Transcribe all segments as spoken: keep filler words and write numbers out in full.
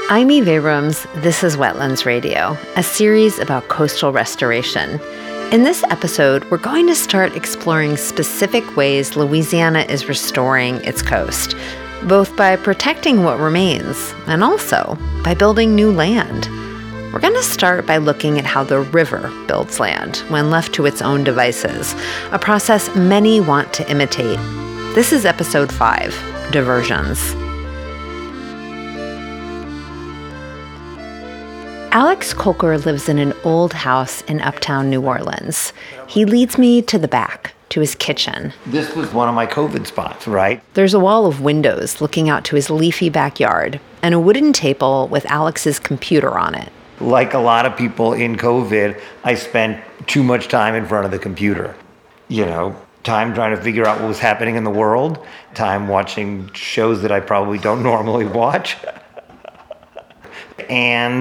I'm Eve Abrams. This is Wetlands Radio, a series about coastal restoration. In this episode, we're going to start exploring specific ways Louisiana is restoring its coast, both by protecting what remains and also by building new land. We're going to start by looking at how the river builds land when left to its own devices, a process many want to imitate. This is episode five, Diversions. Alex Kolker lives in an old house in uptown New Orleans. He leads me to the back, to his kitchen. This was one of my COVID spots, right? There's a wall of windows looking out to his leafy backyard and a wooden table with Alex's computer on it. Like a lot of people in COVID, I spent too much time in front of the computer. You know, time trying to figure out what was happening in the world, time watching shows that I probably don't normally watch. And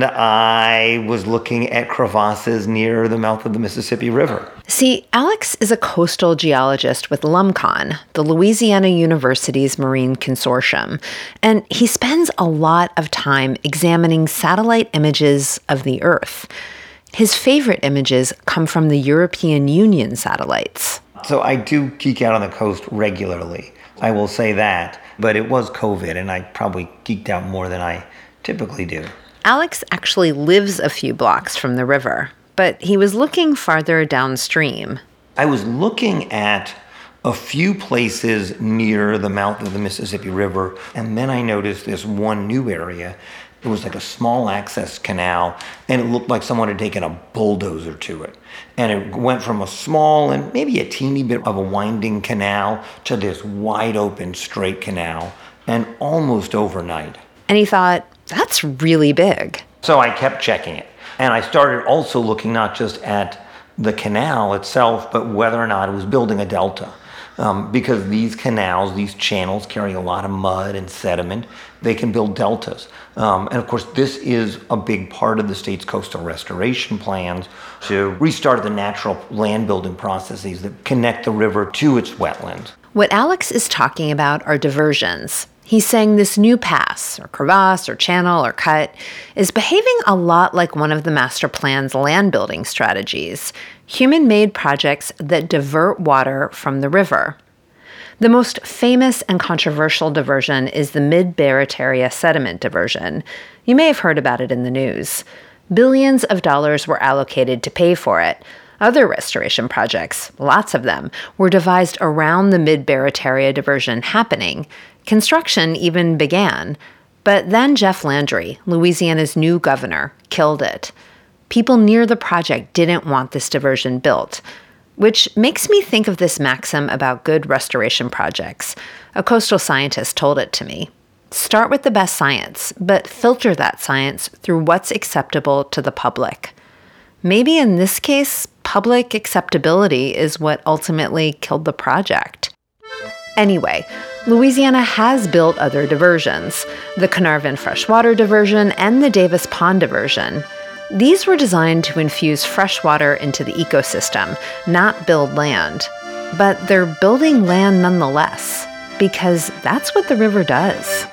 I was looking at crevasses near the mouth of the Mississippi River. See, Alex is a coastal geologist with LUMCON, the Louisiana University's Marine Consortium, and he spends a lot of time examining satellite images of the Earth. His favorite images come from the European Union satellites. So I do geek out on the coast regularly, I will say that, but it was COVID, and I probably geeked out more than I typically do. Alex actually lives a few blocks from the river, but he was looking farther downstream. I was looking at a few places near the mouth of the Mississippi River, and then I noticed this one new area. It was like a small access canal, and it looked like someone had taken a bulldozer to it. And it went from a small and maybe a teeny bit of a winding canal to this wide open straight canal, and almost overnight. And he thought, that's really big. So I kept checking it. And I started also looking not just at the canal itself, but whether or not it was building a delta. Um, because these canals, these channels carry a lot of mud and sediment. They can build deltas. Um, and of course, this is a big part of the state's coastal restoration plans to restart the natural land building processes that connect the river to its wetlands. What Alex is talking about are diversions. He's saying this new pass, or crevasse, or channel, or cut, is behaving a lot like one of the master plan's land building strategies, human-made projects that divert water from the river. The most famous and controversial diversion is the Mid-Barataria sediment diversion. You may have heard about it in the news. Billions of dollars were allocated to pay for it. Other restoration projects, lots of them, were devised around the Mid-Barataria diversion happening. Construction even began, but then Jeff Landry, Louisiana's new governor, killed it. People near the project didn't want this diversion built, which makes me think of this maxim about good restoration projects. A coastal scientist told it to me. Start with the best science, but filter that science through what's acceptable to the public. Maybe in this case, public acceptability is what ultimately killed the project. Anyway, Louisiana has built other diversions, the Carnarvon Freshwater Diversion and the Davis Pond Diversion. These were designed to infuse fresh water into the ecosystem, not build land. But they're building land nonetheless, because that's what the river does.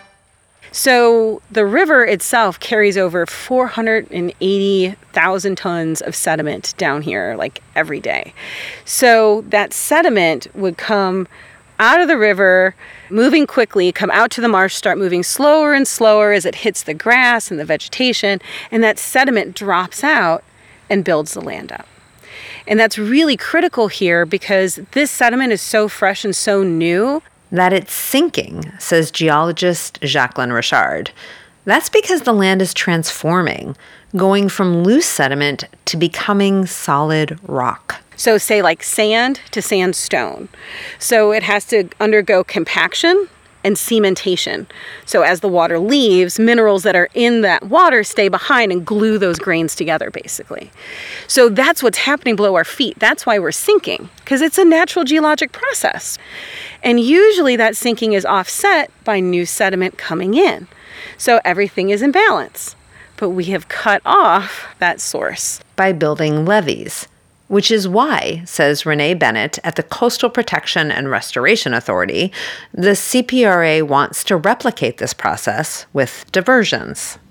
So the river itself carries over four hundred eighty thousand tons of sediment down here, like every day. So that sediment would come out of the river, moving quickly, come out to the marsh, start moving slower and slower as it hits the grass and the vegetation, and that sediment drops out and builds the land up. And that's really critical here because this sediment is so fresh and so new that it's sinking, says geologist Jacqueline Richard. That's because the land is transforming, going from loose sediment to becoming solid rock. So say like sand to sandstone. So it has to undergo compaction and cementation. So as the water leaves, minerals that are in that water stay behind and glue those grains together, basically. So that's what's happening below our feet. That's why we're sinking, because it's a natural geologic process. And usually that sinking is offset by new sediment coming in. So everything is in balance. But we have cut off that source by building levees. Which is why, says Renee Bennett at the Coastal Protection and Restoration Authority, the C P R A wants to replicate this process with diversions.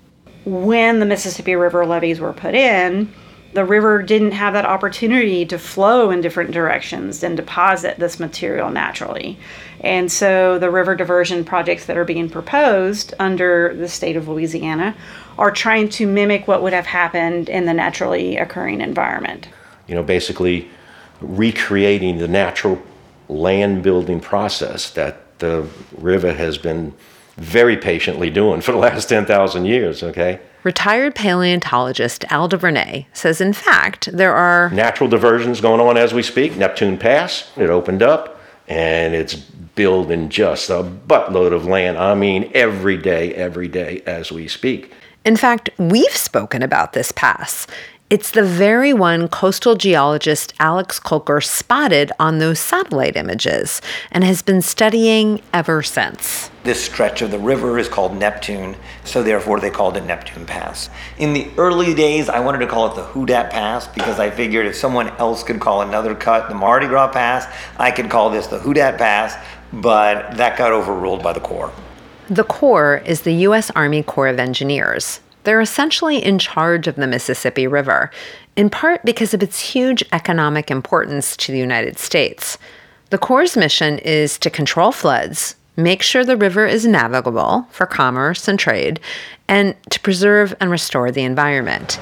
when the Mississippi River levees were put in, the river didn't have that opportunity to flow in different directions and deposit this material naturally. And so the river diversion projects that are being proposed under the state of Louisiana are trying to mimic what would have happened in the naturally occurring environment. You know, basically recreating the natural land building process that the river has been very patiently doing for the last ten thousand years, okay? Retired paleontologist Al DuVernay says, in fact, there are natural diversions going on as we speak. Neptune Pass, it opened up, and it's building just a buttload of land. I mean, every day, every day as we speak. In fact, we've spoken about this pass. It's the very one coastal geologist Alex Kolker spotted on those satellite images and has been studying ever since. This stretch of the river is called Neptune, so therefore they called it Neptune Pass. In the early days, I wanted to call it the Who Dat Pass because I figured if someone else could call another cut the Mardi Gras Pass, I could call this the Who Dat Pass, but that got overruled by the Corps. The Corps is the U S Army Corps of Engineers. They're essentially in charge of the Mississippi River, in part because of its huge economic importance to the United States. The Corps' mission is to control floods, make sure the river is navigable for commerce and trade, and to preserve and restore the environment.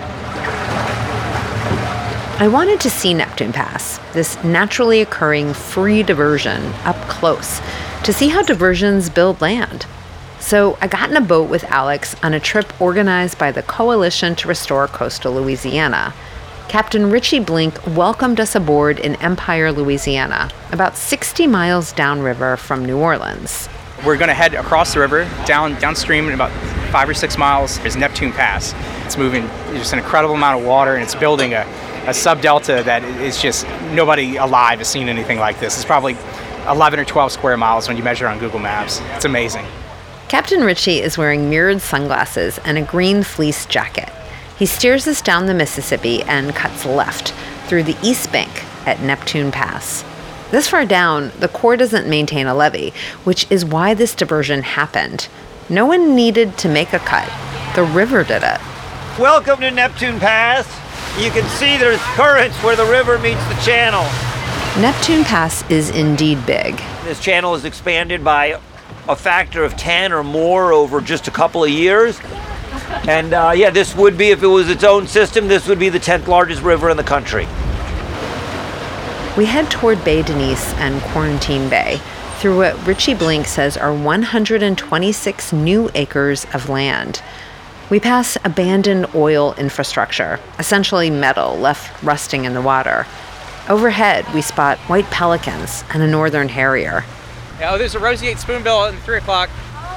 I wanted to see Neptune Pass, this naturally occurring free diversion, up close, to see how diversions build land. So I got in a boat with Alex on a trip organized by the Coalition to Restore Coastal Louisiana. Captain Richie Blink welcomed us aboard in Empire, Louisiana, about sixty miles downriver from New Orleans. We're going to head across the river, down downstream in about five or six miles. There's Neptune Pass. It's moving just an incredible amount of water, and it's building a, a subdelta that is just, nobody alive has seen anything like this. It's probably eleven or twelve square miles when you measure on Google Maps. It's amazing. Captain Richie is wearing mirrored sunglasses and a green fleece jacket. He steers us down the Mississippi and cuts left through the East Bank at Neptune Pass. This far down, the Corps doesn't maintain a levee, which is why this diversion happened. No one needed to make a cut. The river did it. Welcome to Neptune Pass. You can see there's currents where the river meets the channel. Neptune Pass is indeed big. This channel is expanded by a factor of ten or more over just a couple of years. And uh, yeah, this would be, if it was its own system, this would be the tenth largest river in the country. We head toward Bay Denise and Quarantine Bay through what Richie Blink says are one hundred twenty-six new acres of land. We pass abandoned oil infrastructure, essentially metal left rusting in the water. Overhead, we spot white pelicans and a northern harrier. Oh, there's a roseate spoonbill at three o'clock.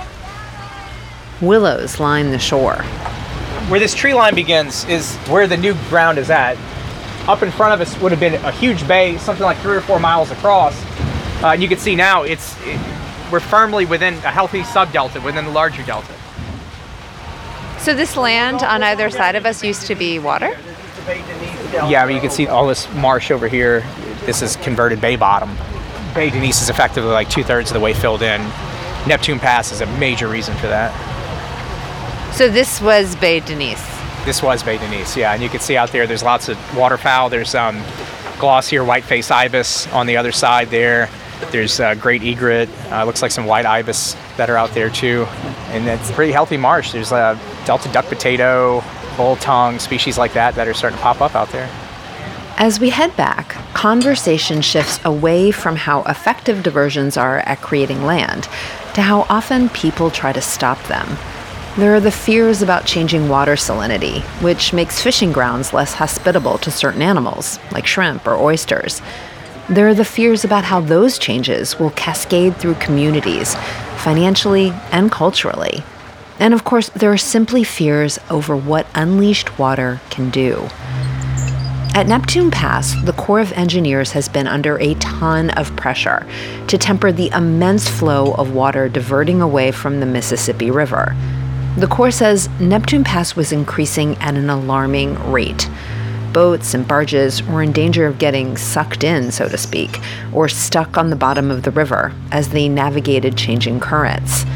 Willows line the shore. Where this tree line begins is where the new ground is at. Up in front of us would have been a huge bay, something like three or four miles across. Uh, and you can see now it's it, we're firmly within a healthy subdelta, within the larger delta. So this land on either side of us used to be water? Yeah, I mean, you can see all this marsh over here. This is converted bay bottom. Bay Denise is effectively like two-thirds of the way filled in. Neptune Pass is a major reason for that. So this was Bay Denise? This was Bay Denise, yeah. And you can see out there, there's lots of waterfowl. There's um, glossier white-faced ibis on the other side there. There's uh, great egret. Uh, looks like some white ibis that are out there too. And it's a pretty healthy marsh. There's uh, Delta duck potato, bull tongue, species like that that are starting to pop up out there. As we head back, conversation shifts away from how effective diversions are at creating land to how often people try to stop them. There are the fears about changing water salinity, which makes fishing grounds less hospitable to certain animals, like shrimp or oysters. There are the fears about how those changes will cascade through communities, financially and culturally. And of course, there are simply fears over what unleashed water can do. At Neptune Pass, the Corps of Engineers has been under a ton of pressure to temper the immense flow of water diverting away from the Mississippi River. The Corps says Neptune Pass was increasing at an alarming rate. Boats and barges were in danger of getting sucked in, so to speak, or stuck on the bottom of the river as they navigated changing currents.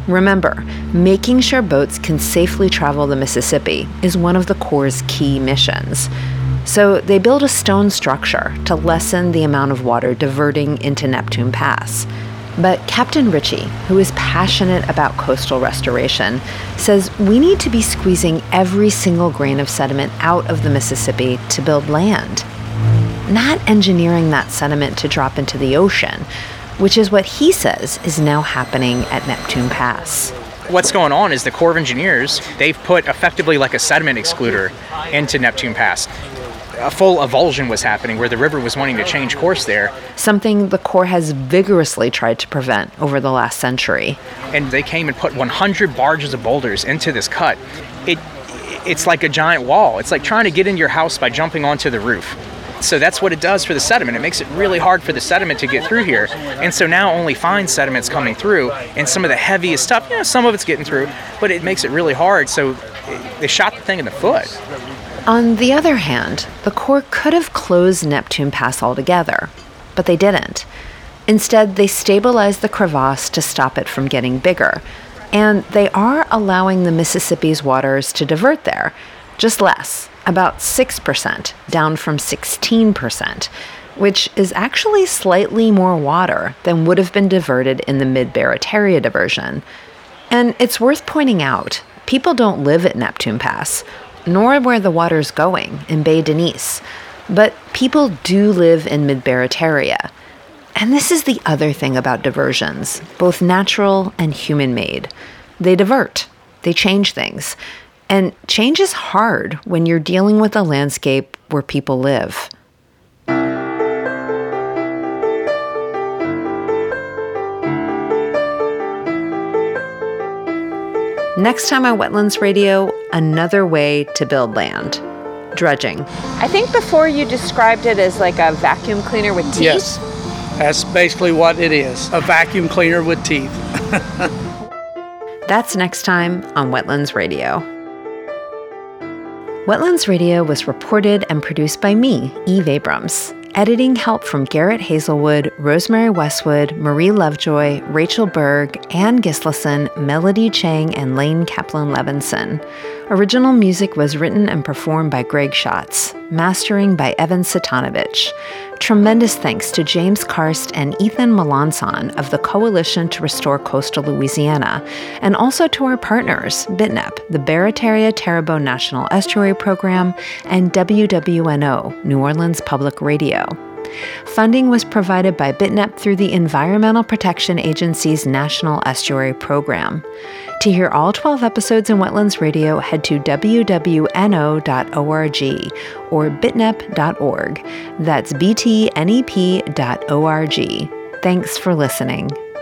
Remember, making sure boats can safely travel the Mississippi is one of the Corps' key missions. So they build a stone structure to lessen the amount of water diverting into Neptune Pass. But Captain Ritchie, who is passionate about coastal restoration, says we need to be squeezing every single grain of sediment out of the Mississippi to build land, not engineering that sediment to drop into the ocean, which is what he says is now happening at Neptune Pass. What's going on is the Corps of Engineers, they've put effectively like a sediment excluder into Neptune Pass. A full avulsion was happening where the river was wanting to change course there. Something the Corps has vigorously tried to prevent over the last century. And they came and put one hundred barges of boulders into this cut. It, it's like a giant wall. It's like trying to get into your house by jumping onto the roof. So that's what it does for the sediment. It makes it really hard for the sediment to get through here. And so now only fine sediment's coming through, and some of the heaviest stuff, you know, some of it's getting through, but it makes it really hard. So they shot the thing in the foot. On the other hand, the Corps could have closed Neptune Pass altogether, but they didn't. Instead, they stabilized the crevasse to stop it from getting bigger, and they are allowing the Mississippi's waters to divert there, just less, about six percent, down from sixteen percent, which is actually slightly more water than would have been diverted in the Mid-Barataria diversion. And it's worth pointing out, people don't live at Neptune Pass, nor where the water's going, in Bay Denise. But people do live in Mid-Barataria. And this is the other thing about diversions, both natural and human-made. They divert. They change things. And change is hard when you're dealing with a landscape where people live. Next time on Wetlands Radio, another way to build land. Dredging. I think before you described it as like a vacuum cleaner with teeth. Yes, that's basically what it is, a vacuum cleaner with teeth. That's next time on Wetlands Radio. Wetlands Radio was reported and produced by me, Eve Abrams. Editing help from Garrett Hazelwood, Rosemary Westwood, Marie Lovejoy, Rachel Berg, Ann Gislason, Melody Chang, and Lane Kaplan-Levinson. Original music was written and performed by Greg Schatz. Mastering by Evan Satanovich. Tremendous thanks to James Karst and Ethan Melanson of the Coalition to Restore Coastal Louisiana, and also to our partners, BitNep, the Barataria Terrebonne National Estuary Program, and W W N O, New Orleans Public Radio. Funding was provided by BitNep through the Environmental Protection Agency's National Estuary Program. To hear all twelve episodes in Wetlands Radio, head to w w n o dot org or bitnep dot org. That's b t n e p dot org. Thanks for listening.